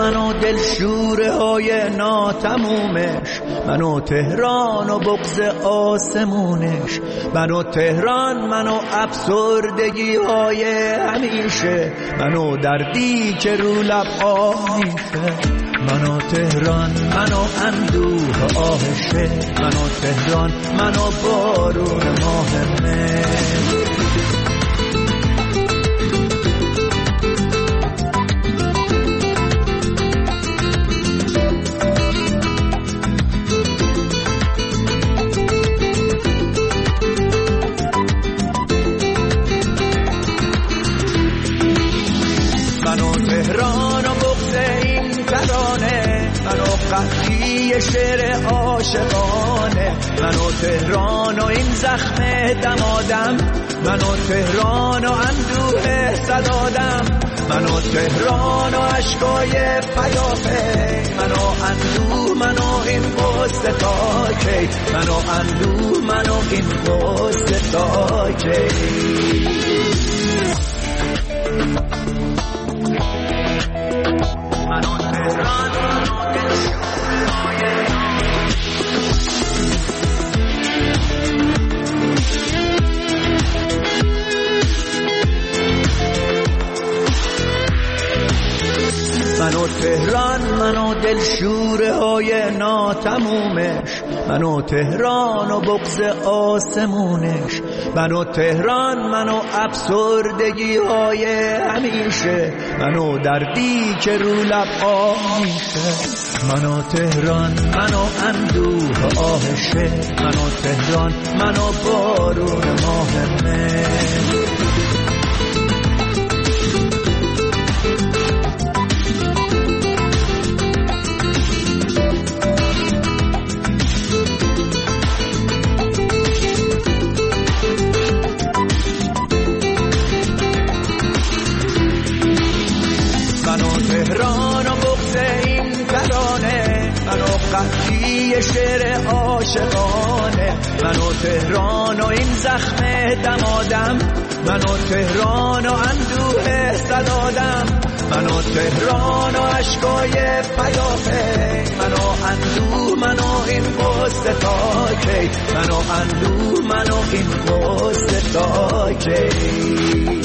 منو دلشوره های ناتمومش، منو تهران و بغض آسمونش، منو تهران، منو افسردگی های همیشه، منو دردی که رو لب آمیشه، منو تهران، منو اندوه آهشه، منو تهران، منو بارون ماه مهر. منو تهران و بغض این ترانه، منو قحطی شعر عاشقانه، منو تهران و این زخم دمادم، منو تهران و اندوه صدادم، منو تهران و عشقای پیافه، منو اندوه، منو این قصه تا کی، منو اندوه، منو این قصه تا کی. منو تهران، منو تهران، منو دلشوره های ناتمومش، منو تهران و بغض آسمونش، منو تهران، منو افسردگی های همیشه، منو دردی که رو لب آمیشه، منو تهران، منو اندوه آهشه، منو تهران، منو بارون ماه مهر. تهران و بغض این ترانه، منو قحطی شعر عاشقانه، منو تهران و این زخم دمادم، منو تهران و اندوه صدادم، منو تهران و عشقای پیافه، منو اندوه، منو این قصه تا کی، منو اندوه، منو این قصه تا کی.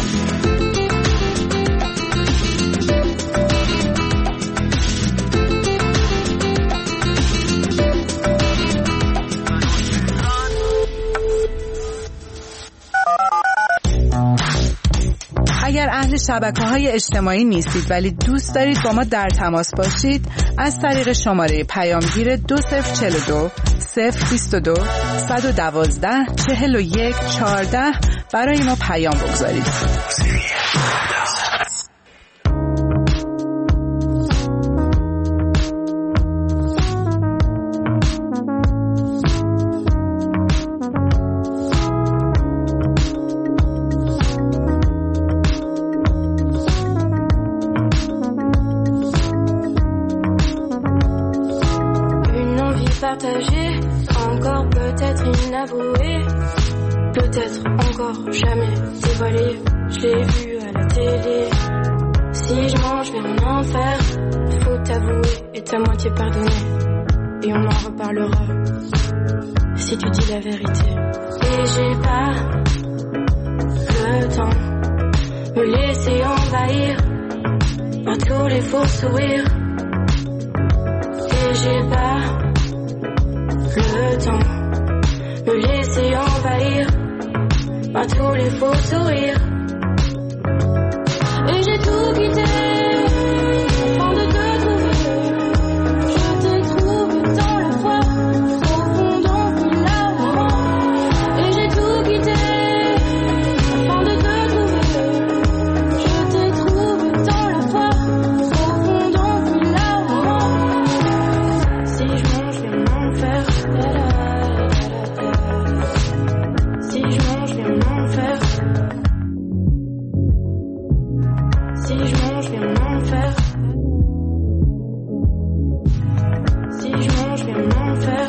اگر اهل شبکه‌های اجتماعی نیستید ولی دوست دارید با ما در تماس باشید، از طریق شماره پیامگیر 2042 022 112 41 14 برای ما پیام بگذارید. Partagée, encore peut-être inavouée, peut-être encore jamais dévoilée. Je l'ai vu à la télé. Si je mange vers un enfer, faut t'avouer et ta moitié pardonner. Et on en reparlera si tu dis la vérité. Et j'ai pas le temps me laisser envahir par tous les faux sourires. Et j'ai pas le temps me laisser envahir par tous les faux sourires. Et j'ai tout quitté avant de te trouver. Je t'ai trouvé dans la foi, profondément puis là-haut. Et j'ai tout quitté avant de te trouver. Je t'ai trouvé dans la foi, profondément puis là-haut. Si je mange, je vais m'enfer. Si je mange, je vais m'enfer. Si je mange, je vais m'enfer. Si je mange, je vais m'enfer.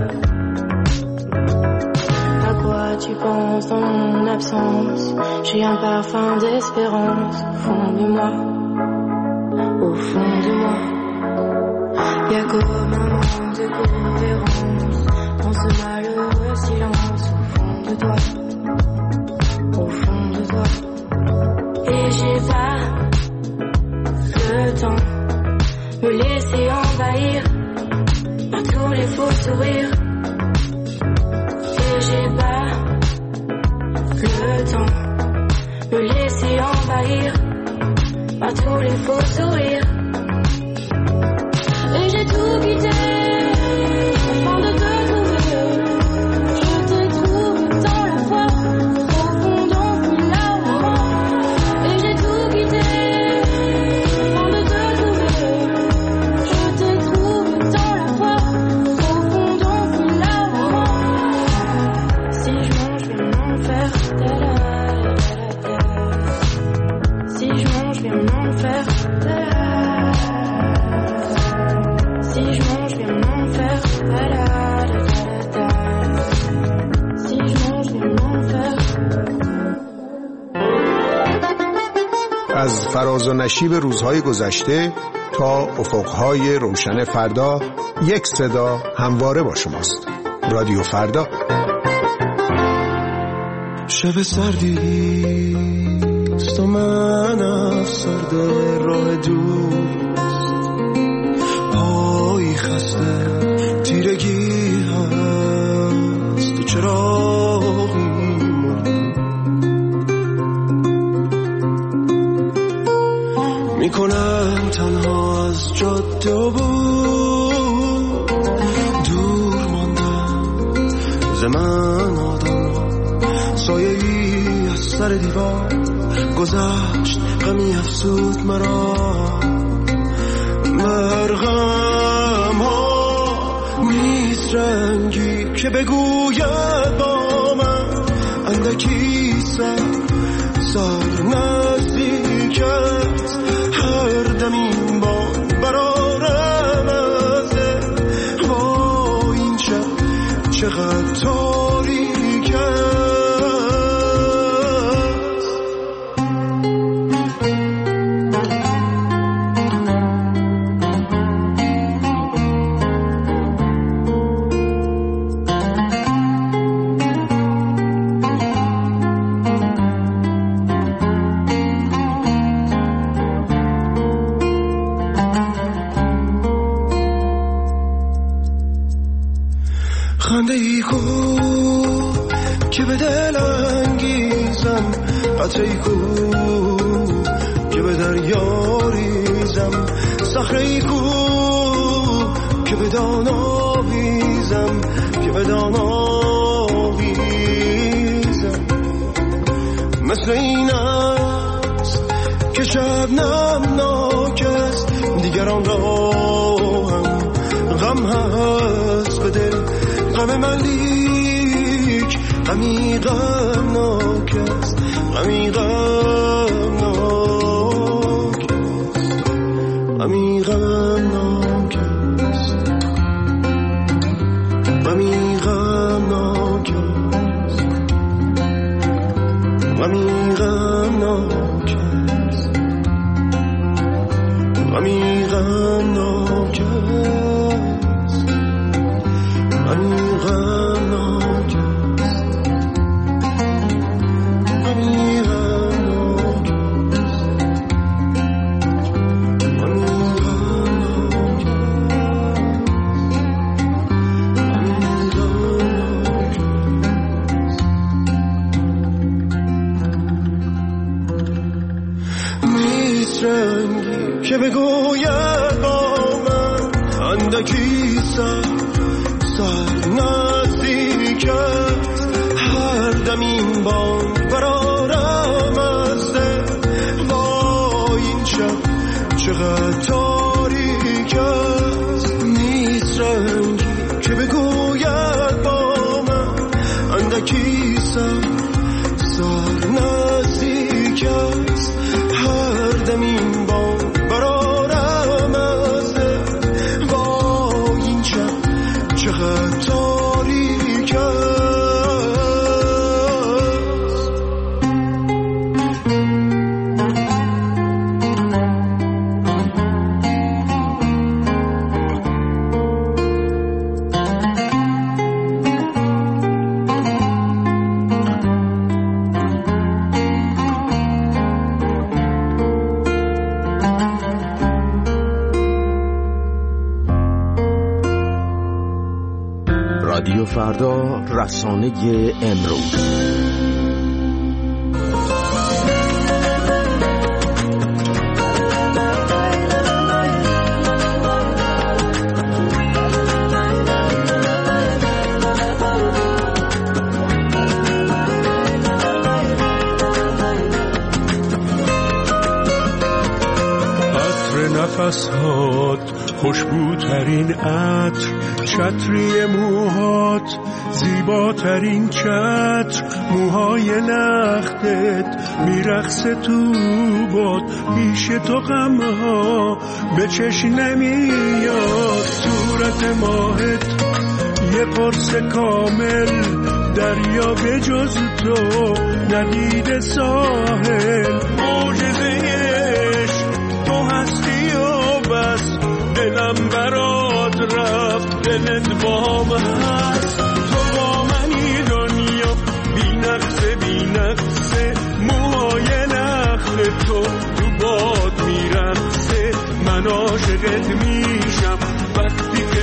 À quoi tu penses dans mon absence? J'ai un parfum d'espérance au fond de moi. au fond de moi. Y'a comme un manque de cohérence dans ce malheureux silence au fond de toi, au fond de toi. Et j'ai pas le temps me laisser envahir par tous les faux sourires. Et j'ai pas le temps me laisser envahir par tous les faux sourires. Et j'ai tout quitté afin de te trouver. Je te trouve dans la foi, profondant plus largement. Et j'ai tout quitté afin de te trouver. Je te trouve dans la foi, profondant plus largement. Si je mange, je vais m'en faire si je mange, je vais m'en faire si je mange, je vais m'en faire si je mange, je vais m'en faire. از فراز و نشیب روزهای گذشته تا افقهای روشن فردا، یک صدا همواره با شماست. رادیو فردا. شب سردیست و من افسرده راه دوست، پایی خسته تیرگی هست تو چراغی میکنم تنها از جاده و بود دور ماندم ز من آدم سایه‌ای از سر دیوار گذشت غمی افسود مرا مرغم ها نیست رنگی که بگوید با من اندکی سر نزدیک است هر دم این باد برارم ازه با این شب چقدر تاریک است. خنده ای کو که به دل انگیزم، قطره ای کو که به دریا ریزم، صخره ای کو که به دان آویزم، که به دان آویزم. مثل این است که شبنم ناک است، دیگران را هم غم هست به دل، غم من لیک غمی غمناک است، غمی غمناک است، غمی غمناک است، غمی غمناک است، غمی غمناک است، غمی غمناک است، غمی که بگوید با من اندکی سر نزدیک است هر دم این باد برارم از دل با این شب چقدر تاریک است. نیست رنگی که بگوید با من اندکی سر نزدیک است هر دم این باد برارم از دل با این شب چقدر تاریک است. رادیو فردا، رسانه امروز. نفسات خوشبوترین عطر، چتری موهات زیباترین چتر، موهای لختت میرقصه تو باد، پیش تو غمها به چشم نمیاد، صورت ماهت یه قرص کامل، دریا به جز تو ندید ساحل، معجزه تو هستی و بس، دلم برات رفت دلت با من هست، تو با منی دنیا بی نقصه، موهای نخل تو باد میرقصه، من عاشقت میشم وقتی که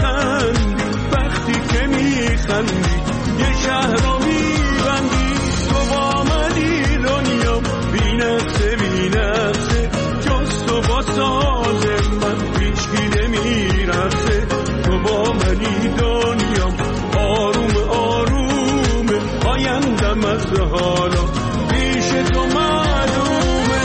میخندی، یه شهر رو میبندی، تو با منی دنیا بی نقصه، جز تو با ساز من هیچکی نمیرقصه، تو با منی دنیا آروم آیندم از حالا پیش تو معلومه.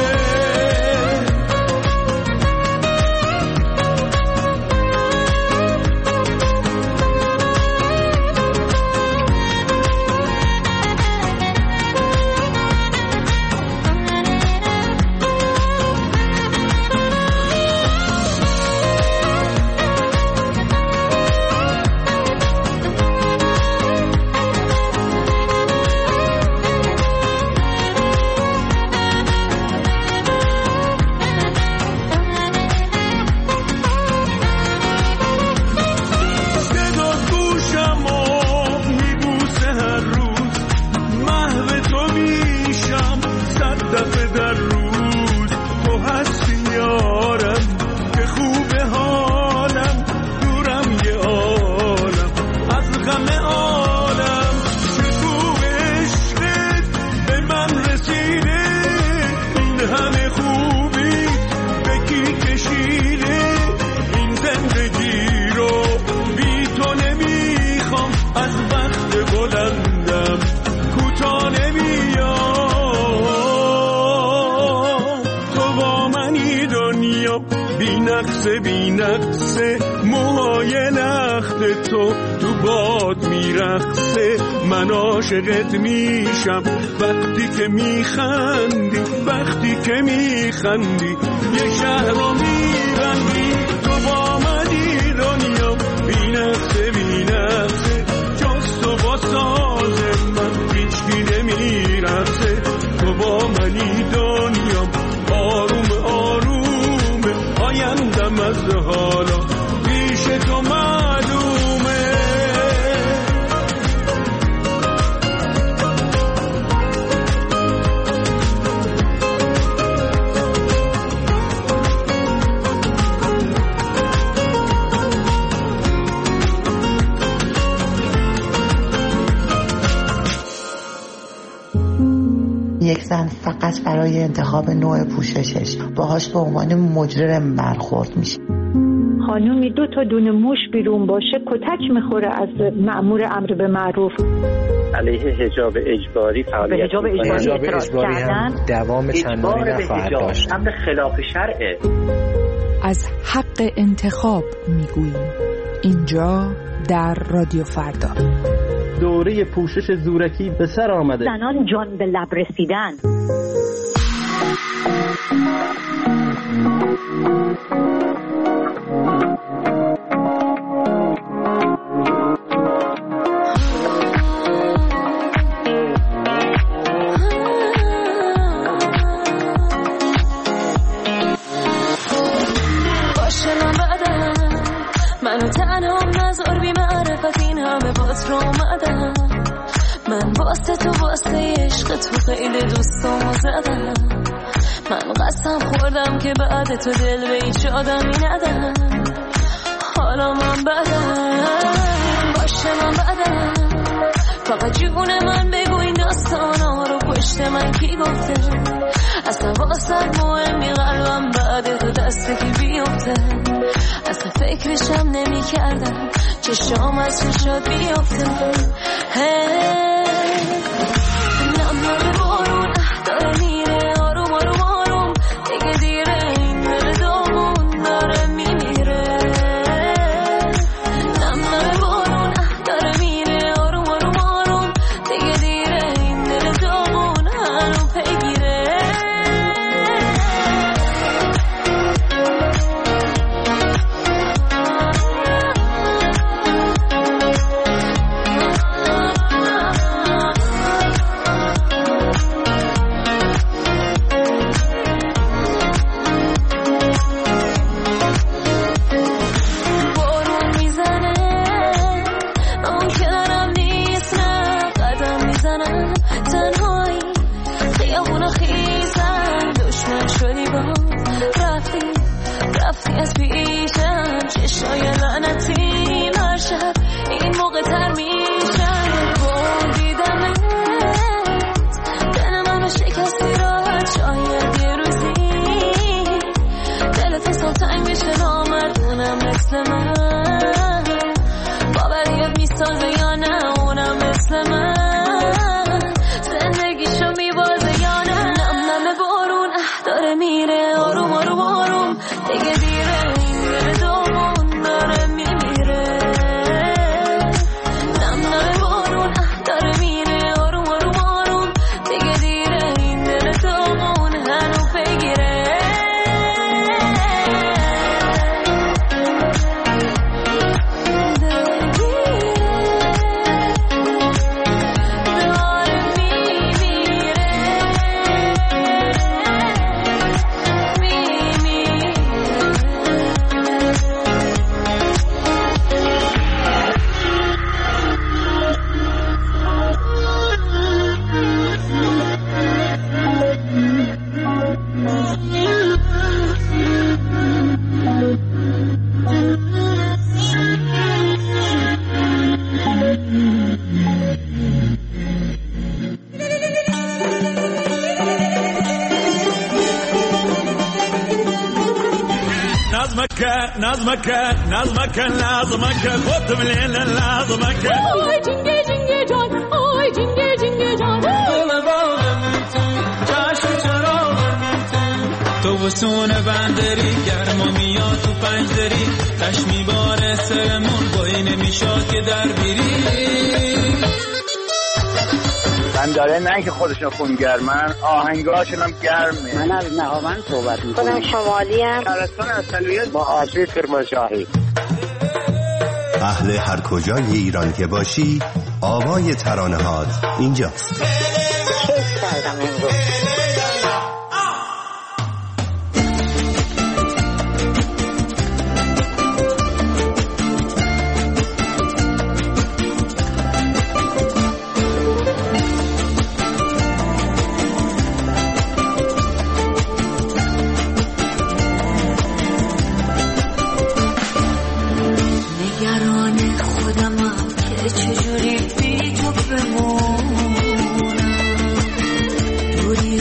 بی نقصه موهای لخت تو باد میرقصه، من عاشقت میشم وقتی که میخندی، یه شهر رو میبندی، تو با منی دنیا بی نقصه، جز تو با ساز من هیچکی نمیرقصه، تو با منی دنیا آروم آیندم از حالا پیش تو معلومه. یک زن فقط برای انتخاب نوع پوششش باهاش به عنوان مجرم برخورد میشه. خانومی 2 تا دونه موش بیرون باشه کتک میخوره از مأمور امر به معروف. علیه حجاب اجباری فعالیت حجاب اجباری هم دوام چندانی نخواهد داشت. امر خلاف شرعه. از حق انتخاب میگوییم اینجا در رادیو فردا. دوره پوشش زورکی به سر آمده. زنان جان به لب رسیدن. منو تنها نذار بی معرفت این همه باز رو اومدم، من واسه تو واسه عشق تو خیلی دوستامو زدم، من قسم خوردم که بعد تو دل به هیچ آدمی ندم، حالا من بدم باشه من فقط جون من بگو این داستانا رو پشت من کی گفته؟ اصلا واسه مهمی قلبم بعد تو دسته کی بیفته؟ اصلا فکرشم نمی کردم چشام از چشات بیفته. نم بارون داره میره آروم آروم آروم دیگه دیره این دل داغون داره میمیره. نم بارون داره میره آروم آروم آروم دیگه دیره این دل داغون هنو پیگیره. رفتی از پیشم چشای لعنتی هر شب این موقع تر میشن. گل دیدمت دل منو شکستی راحت شاید یه روزی دلت اصلا تنگ بشه نامردونم مثل من. باوریت میسازه یا نه اونم مثل من زندگیشو میبازه یا نه. نم بارون داره میره آروم آروم آروم دیگه دیره این دل داغون داره میمیره. نم بارون داره میره آروم آروم آروم دیگه دیره این دل داغون هنو پیگیره. نظمك خد من هنا نظمك آی جنگه جنگه جان آی جنگه جنگه جان دل باغم چشم چراغم تو وسون بندری گرما میاد تو پنجدری تش میباره سرمون بایی نمیشاد که در بیری. من داره نه که خودشون خونگرمن آهنگاشون هم گرمه. من از نهاوند صحبت میکنم. خودم شمالی هم شهرستان اصلیت با آسیب کرمانشاهی. اهل هر کجای ایران که باشی آوای ترانه‌هات اینجاست. کیف کردم امروز. چجوری بی تو بمونم دوری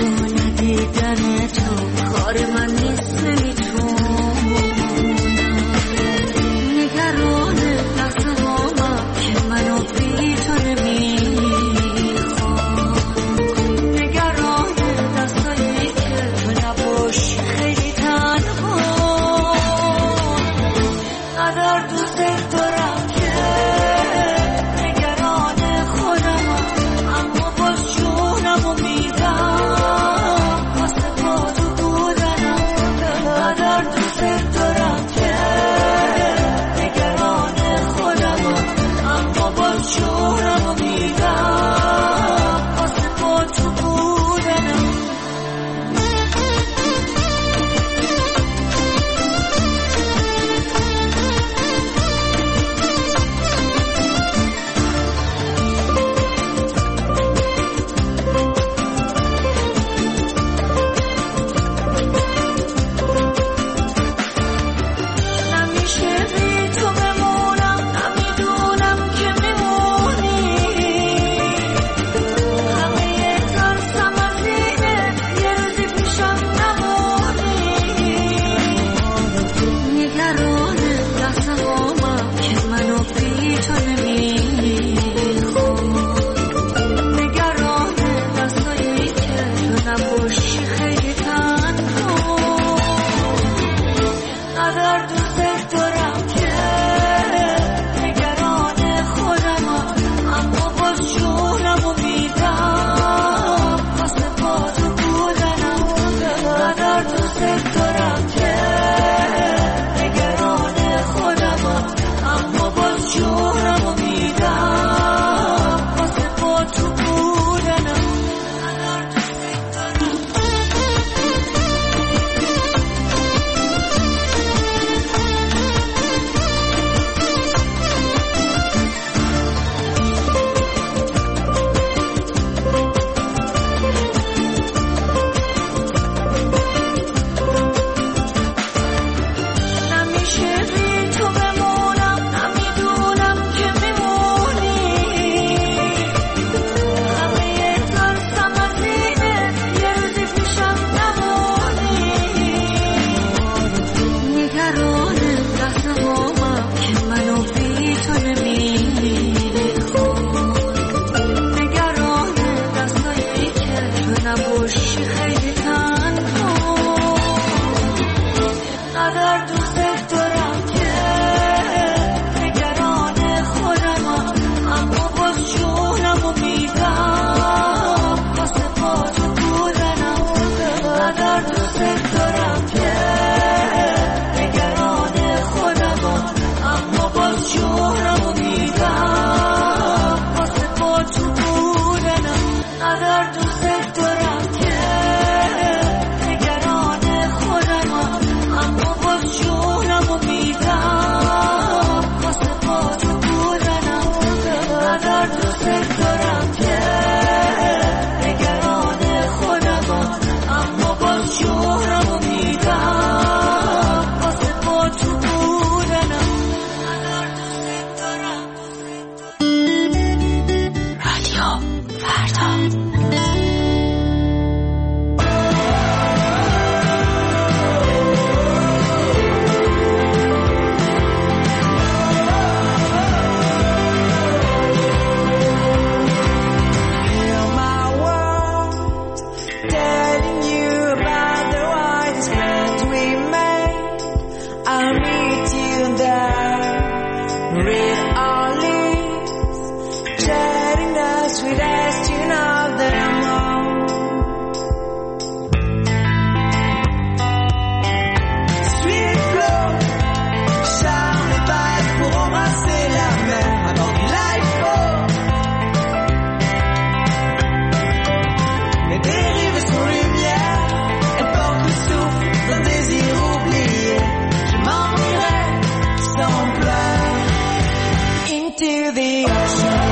into the ocean.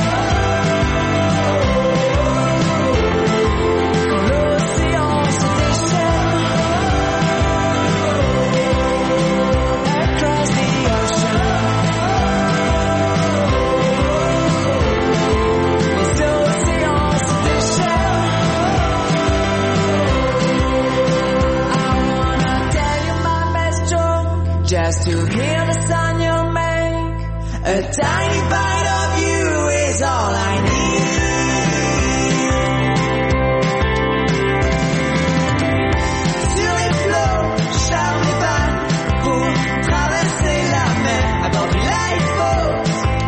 Just to hear the sound you make, a tiny bite of you is all I need. Sur les flots, charme les vannes, pour traverser la mer, avant du lifeboat.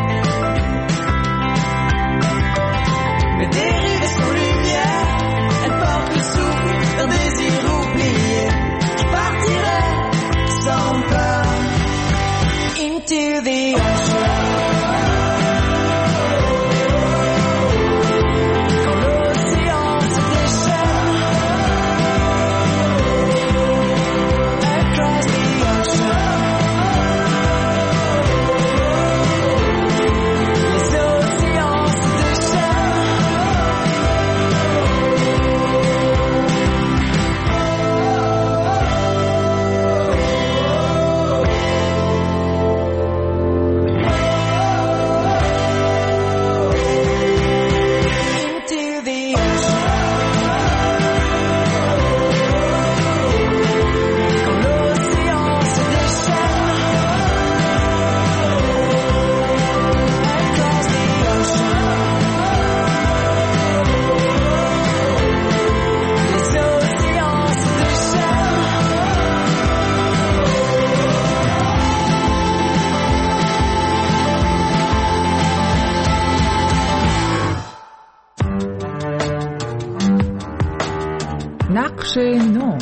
Les dérives sont lumière, elles portent le souffle d'un désir oublié. Je partirai sans peur. Into the ocean. Quand l'océan se déchaîne. Across the ocean. Les océans se déchaînent. نقش نو.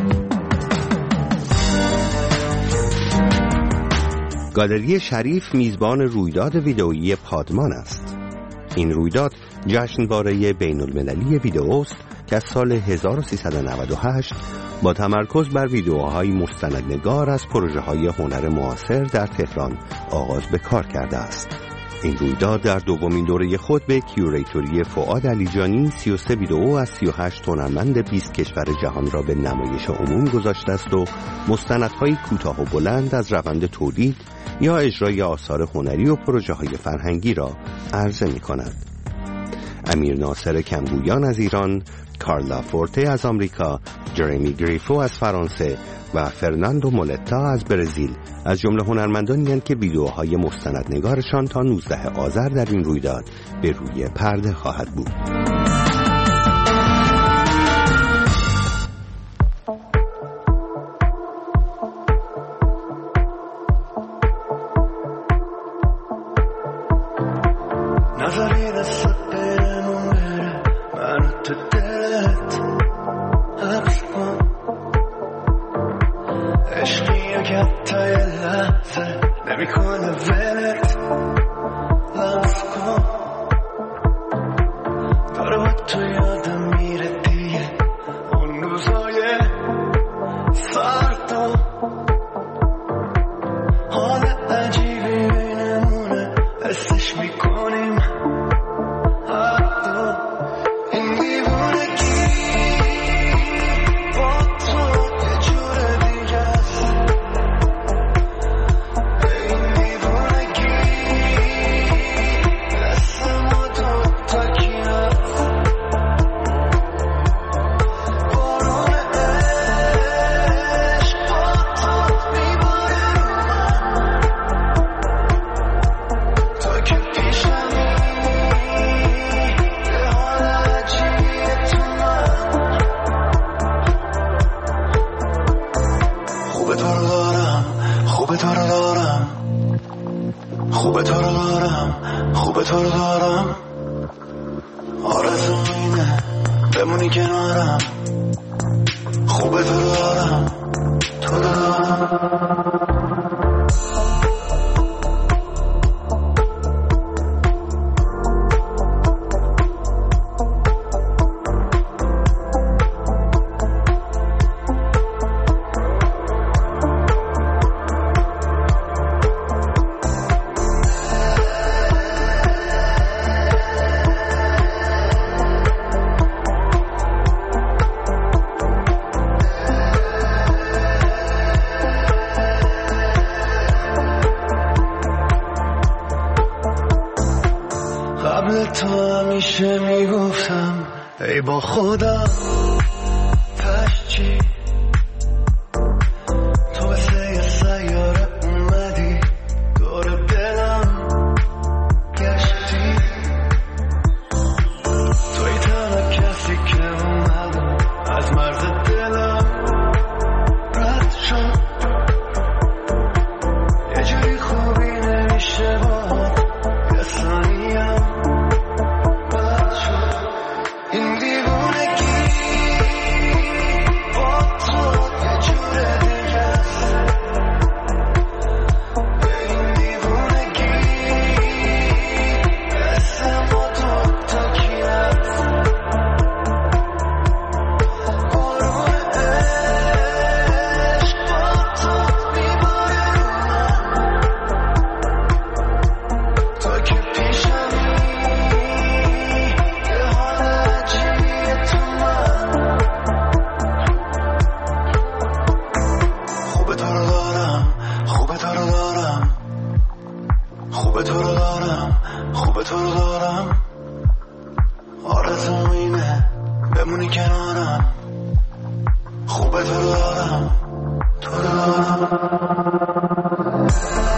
گالری شریف میزبان رویداد ویدئویی پادمان است. این رویداد جشنواره بین‌المللی ویدئوست که از سال 1398 با تمرکز بر ویدئوهای مستندنگار از پروژه‌های هنر معاصر در تهران آغاز به کار کرده است. این رویداد در دومین دوره خود به کیوریتوری فؤاد علیجانی 33 ویدئو از 38 هنرمند 20 کشور جهان را به نمایش عموم گذاشته است و مستندهای کوتاه و بلند از روند تولید یا اجرای آثار هنری و پروژه‌های فرهنگی را عرضه می‌کند. امیر ناصر کمگویان از ایران، کارلا فورته از آمریکا، جرمی گریفو از فرانسه و فرناندو مولتا از برزیل از جمله هنرمندانی هستند که ویدئوهای مستندنگارشان تا 19 آذر در این رویداد به روی پرده خواهد بود. قبل تو همیشه میگفتم ای با خدا پشچی تو مثل یه سیاره اومدی دور دلم گشتی توی تنها کسی که اومد از مرز دلم رد شد یه جوری خوبی نمیشه باید یه ثانیم رد شد این دیوونگی با تو یه جور دیگه است این دیوونگی مثل ما تا کی هست قرون عشق با تو میباره تو که پیشمی یه حال عجیبیه تو من خوبه تو رو دارم خوبه تو رو دارم خوبه تو رو دارم خوبه تو رو دارم آرزوم اینه بمونی کنارم خوبه تو رو دارم تو رو دارم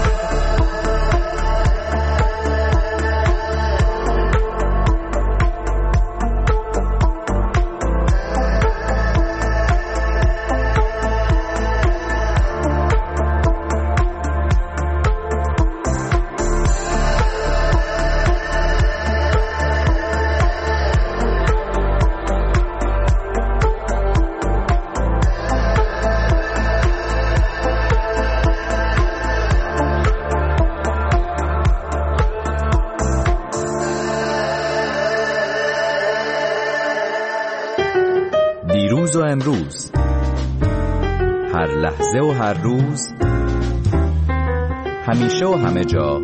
دیروز و امروز، هر لحظه و هر روز، همیشه و همه جا،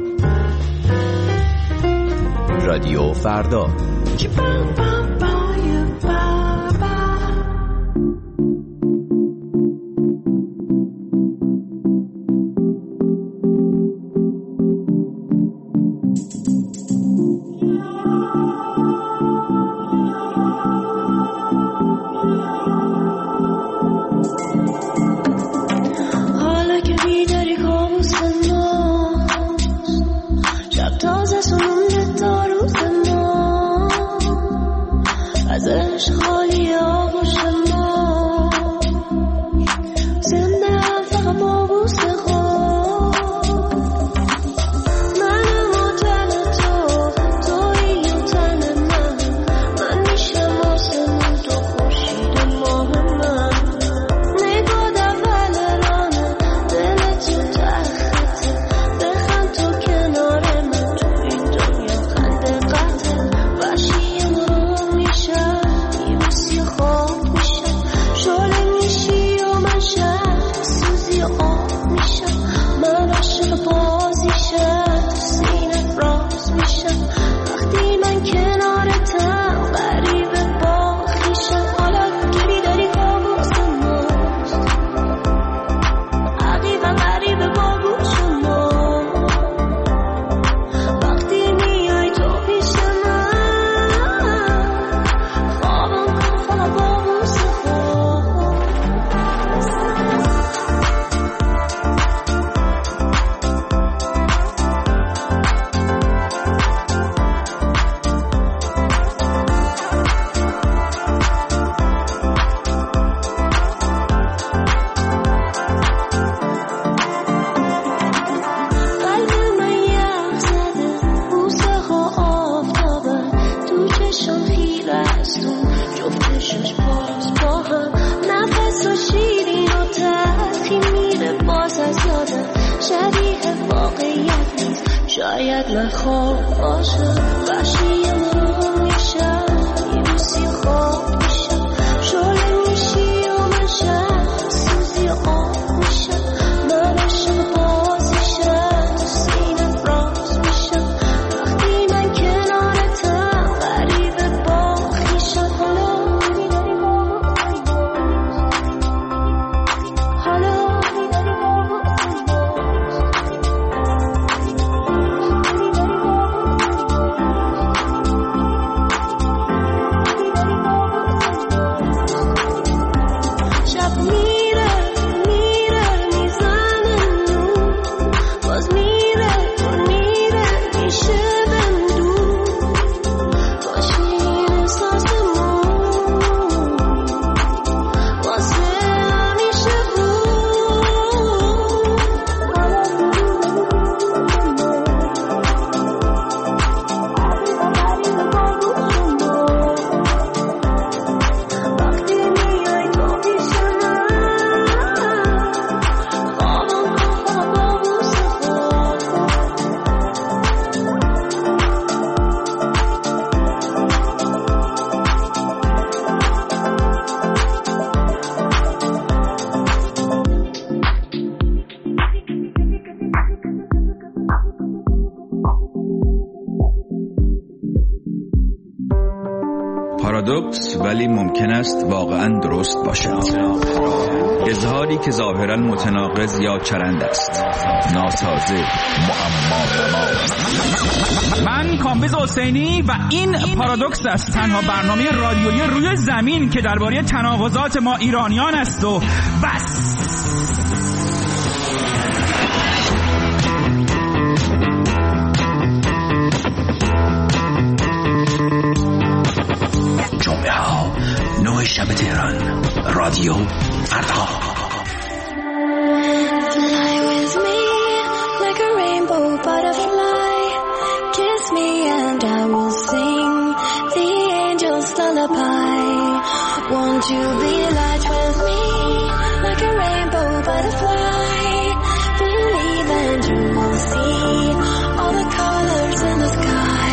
رادیو فردا. شاید من خواب باشم وحشی مرو میشم یه روزی خواب میشم شعله میشی و من شب سوزی آب میشم من عاشق بازیشم تو سینم راز میشم وقتی من کنارتم غریبه با خویشم حالا میداری پارادوکس ولی ممکن است واقعا درست باشد. اظهاری که ظاهرا متناقض یا چرند است، ناسازه، معما. من کامبیز حسینی و این پارادوکس است، تنها برنامه رادیویی روی زمین که درباره تناقضات ما ایرانیان است و بس. جمعه ها 9 شب تهران، رادیو فردا. Fly with me like a rainbow butterfly. Kiss me and I will sing the angel's lullaby. Won't you be light with me like a rainbow butterfly? Believe and you will see all the colors in the sky.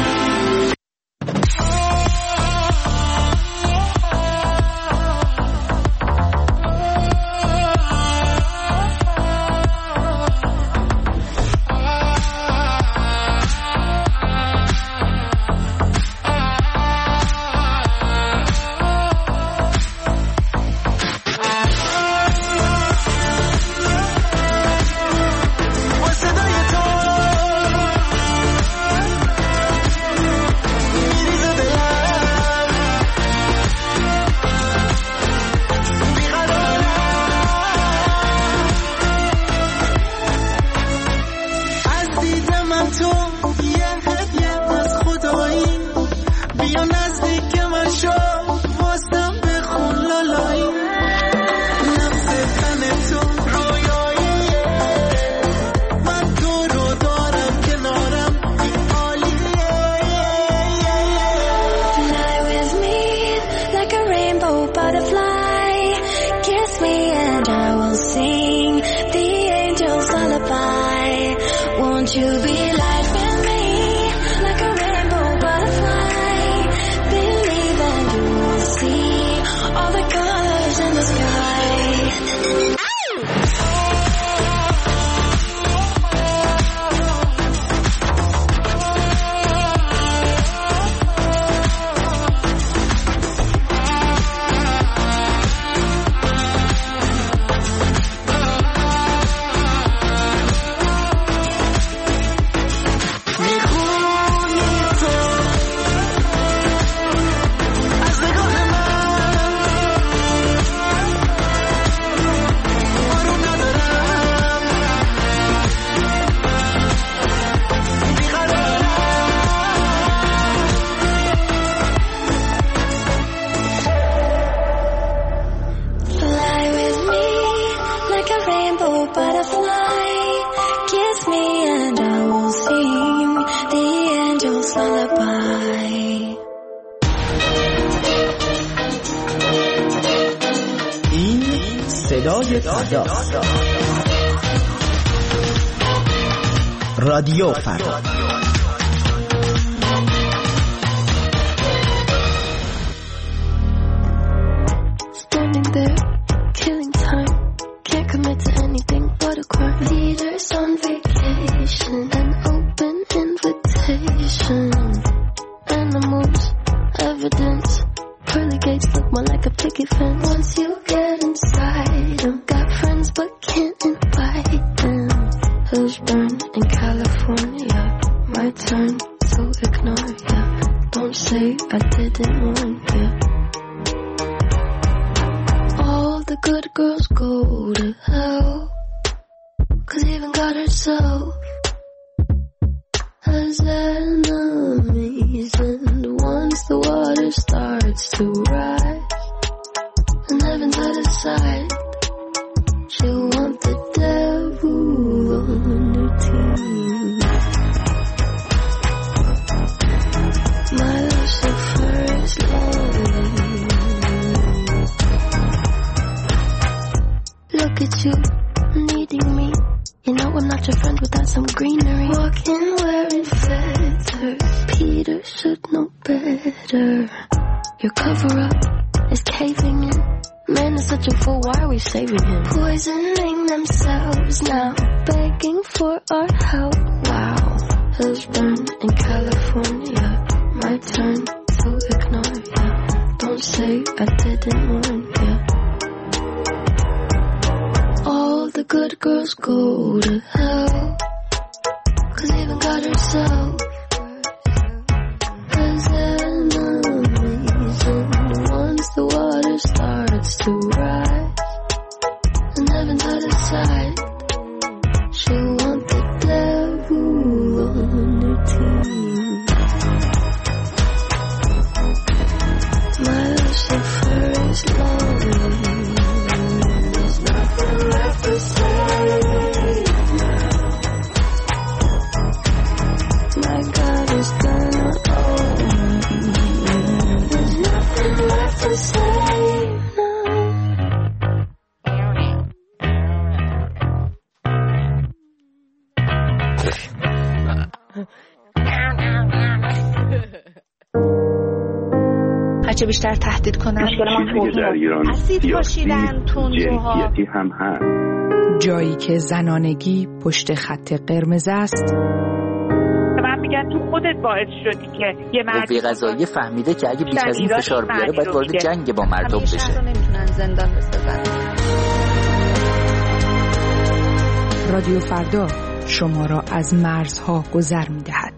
رادیو فردا. Standing there, killing time. Can't commit to anything but a crime. Leaders on vacation, an open invitation. Animals, evidence. Pearly gates look more like a picket fence. Once you get inside, I've got friends but can't invite them. Hills burn in California, my turn to ignore ya. Don't say I didn't warn ya. All the good girls go to hell, 'cause even God herself has enemies. And once the water starts to rise and heaven's out of sight, she'll want the devil on her team. My Lucifer is lonely. Look at you, needing me. You know I'm not your friend without some greenery. Walking wearing feathers, Peter should know better. Your cover-up is caving in. Man is such a fool, why are we saving him? Poisoning themselves now, begging for our help. Wow, hills burn in California, my turn to to ignore, yeah. Don't say I didn't warn, yeah. All the good girls go to hell, 'cause even God herself has enemies. And once the water starts to rise and heaven's out of sight, she'll want the devil on her team. My Lucifer is lonely. There's nothing left to say now. My God is gonna own me. There's nothing left to say now. هرچه بیشتر تهدید کنن اسید پاشیدن تندروها هم هست. جایی که زنانگی پشت خط قرمز است. من میگم تو خودت باعث شدی که یه مردی قضایی فهمیده که اگه بیش از این فشار بیاره باید وارد جنگ با مردم بشه. همیشه نمیتونن زندان بسازن. رادیو فردا شما را از مرزها گذر می‌دهد.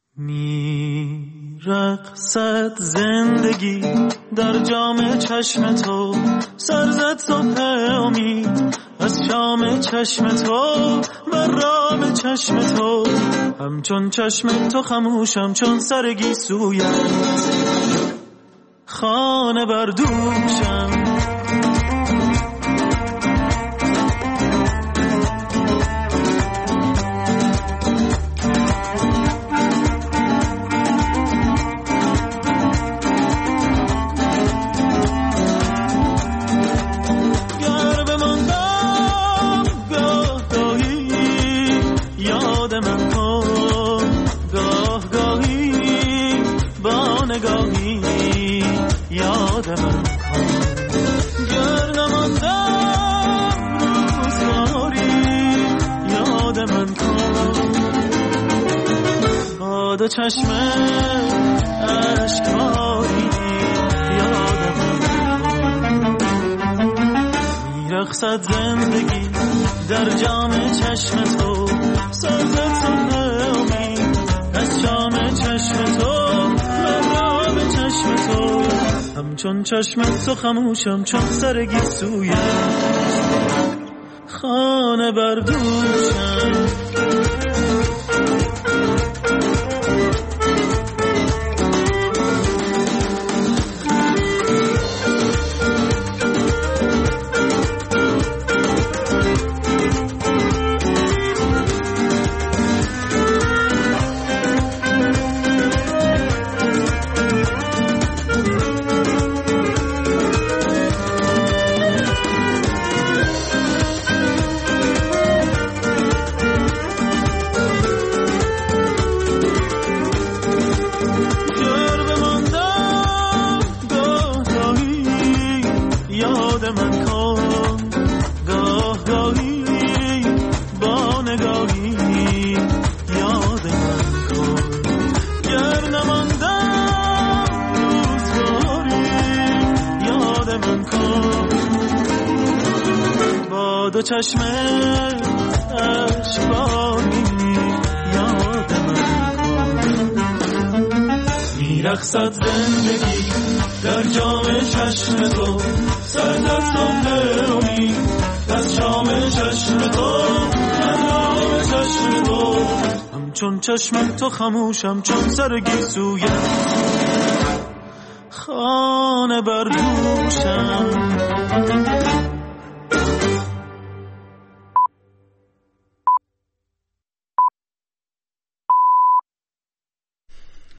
رقصد زندگی در جام چشم تو، سرزد صبح امید از شام چشم تو، برام چشم تو، همچون چشم تو خموشم چون سرگی سویت، خانه بردوشم. دو چشم اشکباری یادم میرقصد زندگی در جام چشم تو، سرزد صبح امید از شام چشم تو، برام چشم تو، همچون چشم تو خموشم چون سرگی سویت، خانه بردوشم. دو چشم اشکباری یادم میرقصد زندگی در جام چشم تو، سرزد صبح امید از شام چشم تو، برام چشم تو، همچون چشم تو خموشم چون سرگی سویت، خانه بردوشم.